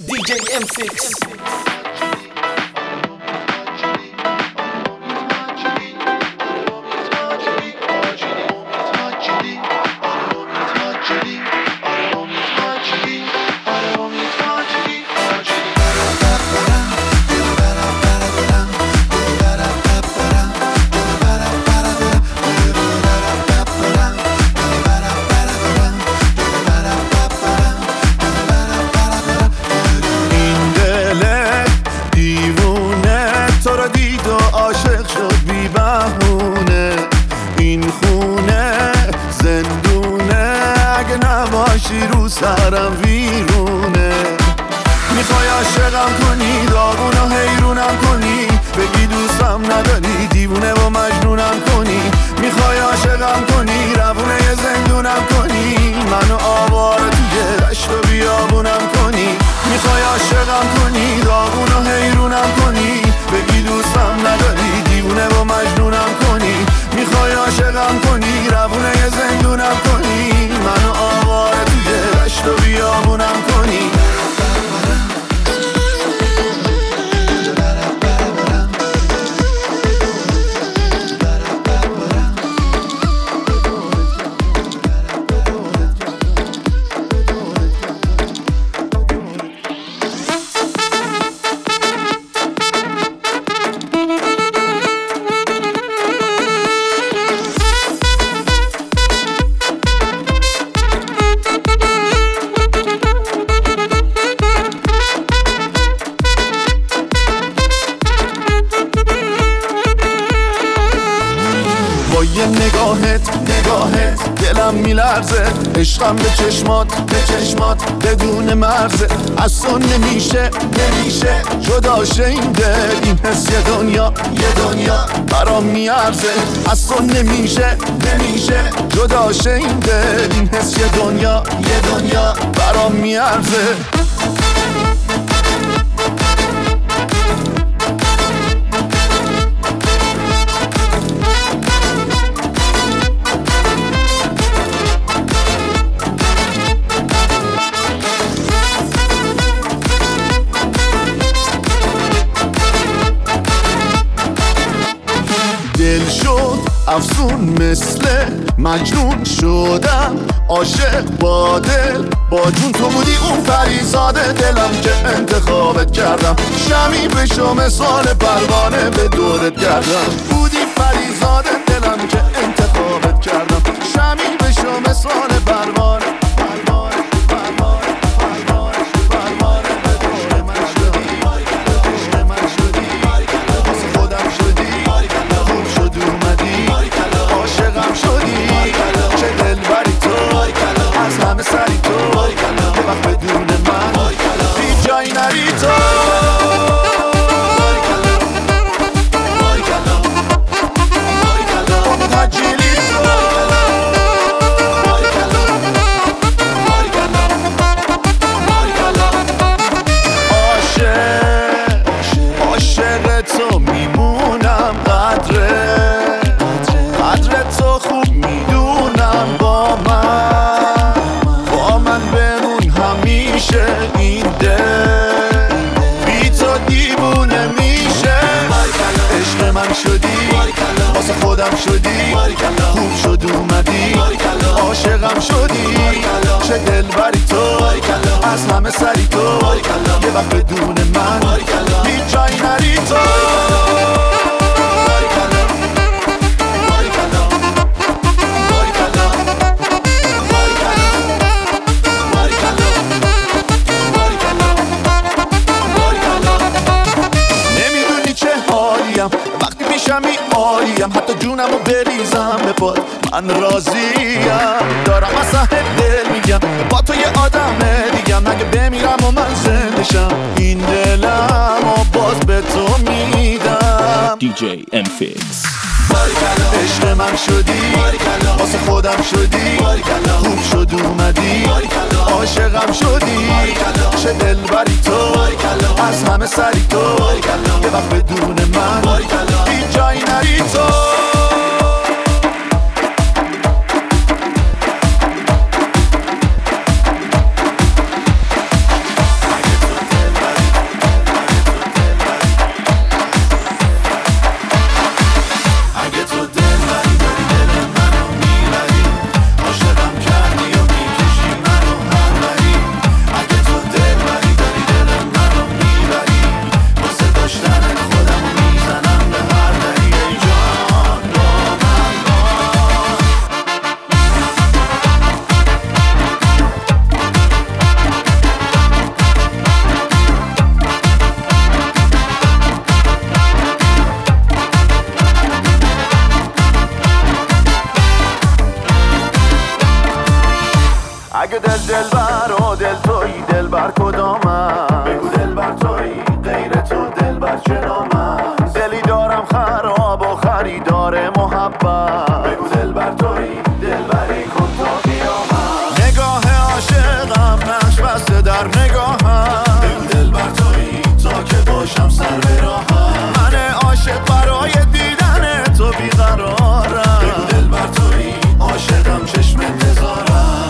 DJ M6. رو سرم ویرونه میخوای عاشقم کنی داغونو حیرونم کنی بگی دوستم نداری دیوونه و مجنونم کنی میخوای عاشقم کنی روونه یه زندونم کنی منو آواره توی دشت و بیابونم کنی میخوای عاشقم کنی داغونو حیرونم کنی بگی دوستم نداری دیوونه و مجنونم کنی میخوای عاشقم کنی روونه یه زندونم کنی منو آواره توی دشت و بیابونم کنی یه نگاهت دلم میلرزه عشقم به چشمات بدون مرزه از تو نمیشه جدا شه این دل این حس یه دنیا برام میارزه از تو نمیشه جدا شه این دل این حس یه دنیا برام میارزه دل شد افسون مثل مجنون شدم عاشق با دل با جون تو بودی اون پریزاده دلم که انتخابت کردم شمی بشو مثال پروانه به دورت گردم بودی پریزاده دلم که انتخابت کردم شمی بشو مثال پروانه سری تو یه وقت بدون من بی جایی نری تو تجیلی تو عاشق تو میمونم قدر تو خوب میدونم با من بمون همیشه این دل بی تو دیوونه میشه عشق من شدی واسه خودم شدی خوب شد اومدی عاشقم شدی چه دلبری تو از همه سری تو یه وقت بدون من هیچ جایی نری تو وقتی پیشمی عالیم حتی جونمو بریزم به پات من راضیم دارم از ته دل میگم با تو یه آدم دیگم اگه بمیرم و من زنده شم این دلم و باز به تو میدم DJ M6 عشق من شدی واسه خودم شدی خوب شد اومدی عاشقم شدی چه دلبری تو از همه سری تو یه وقت بدون من هیچ جایی نری تو من بگو دلبر تویی غیر تو دلبر چرا من دلی دارم خراب و خریدار محبت بگو دلبر تویی دلبری کن تا بیا من نگاه عاشقم نقش بسته در نگاهم بگو دلبر تویی تا که باشم سر به راهم من عاشق برای دیدن تو بیقرارم بگو دلبر تویی عاشقم چشم انتظارم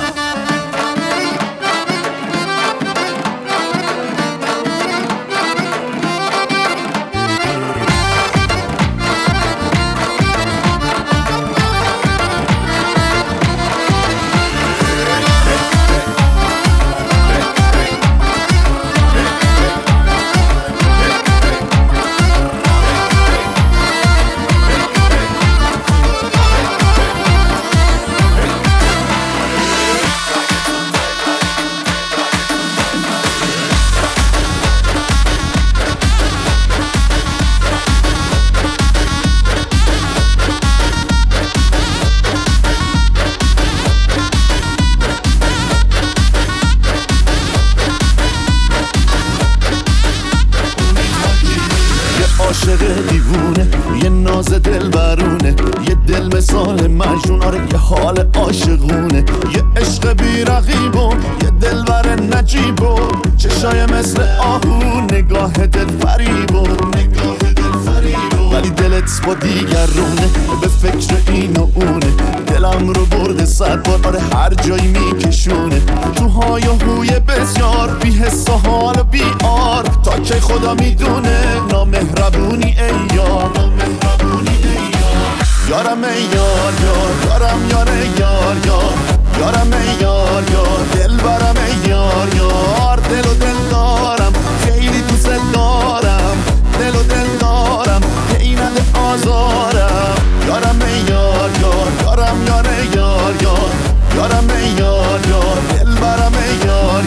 عاشق دیوونه یه ناز دل برونه یه دل مثال مجنون آره یه حال عاشقونه یه عشق بی رقیب و یه دل بر نجیب و چشای مثل آهو نگاه دل فریب و ولی دلت با دیگرونه به فکر این و اونه دلم رو برده صد بار آره هر جایی میکشونه تو های و هوی بسیار بی حس و حال و بی آر تا که خدا میدونه نامهربونی ای یار یارم ای یار یارم یاره یار یارم ای یار دل برم ای یار دل و دل دارم خیلی دوست دارم دل و دل دارم که نده آزارم یارم ای یار یارم یاره یار یارم ای یار دل برم ای یار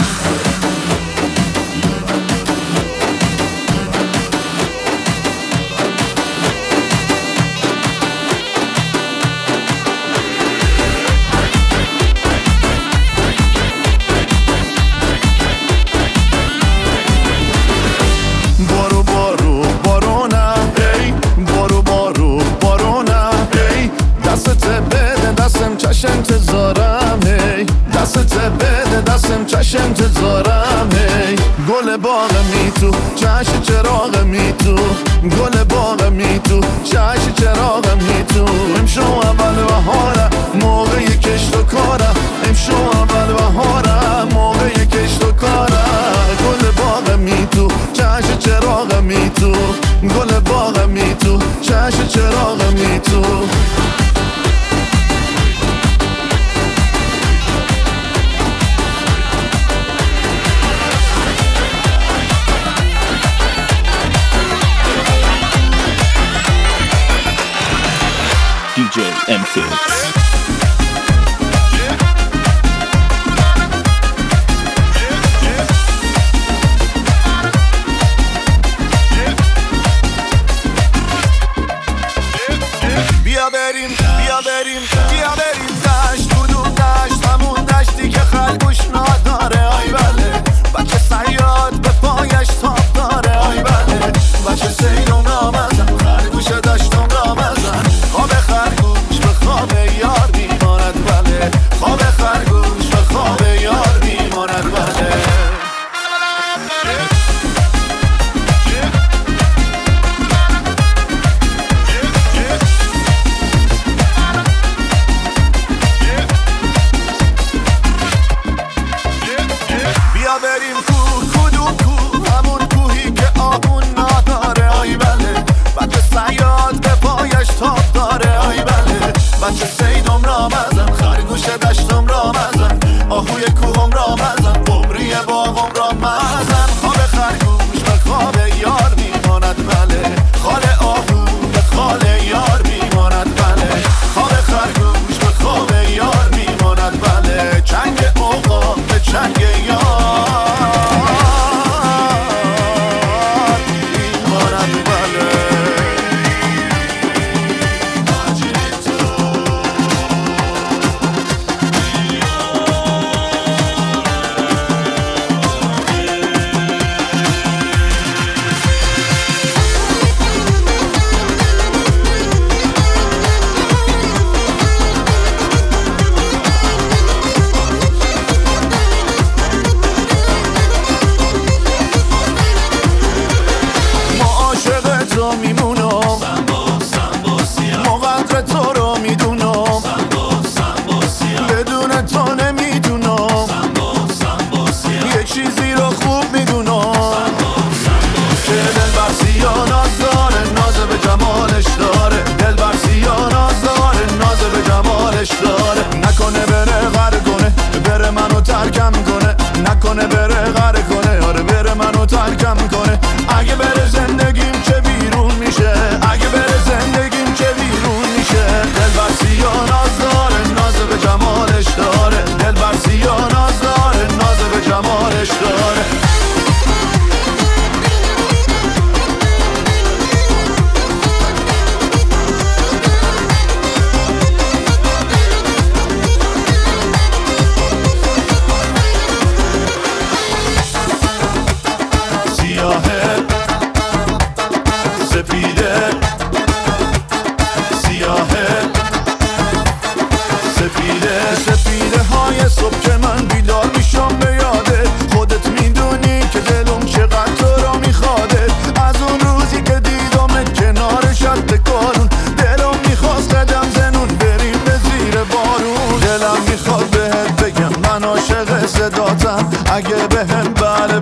چشم انتظارم هی دستت بده دستم چشم انتظارم هی گل باغ می تو چشم چراغ می تو گل باغ می تو چشم چراغ می تو امشو اول بهارم موقع کشت و کارم امشو اول بهارم موقع کشت و کارم گل باغ می تو چشم چراغ می تو گل باغ می تو چشم چراغ می تو DJ M-Fix. بیا بریم دشت تو دشت همون دشتی که خلقوش نداره آی بله بچه صیاد به پایش تاب داره آی بله بچه سیرون رامزن خرگوش دشتم رامزن خواب خرگوش به خواب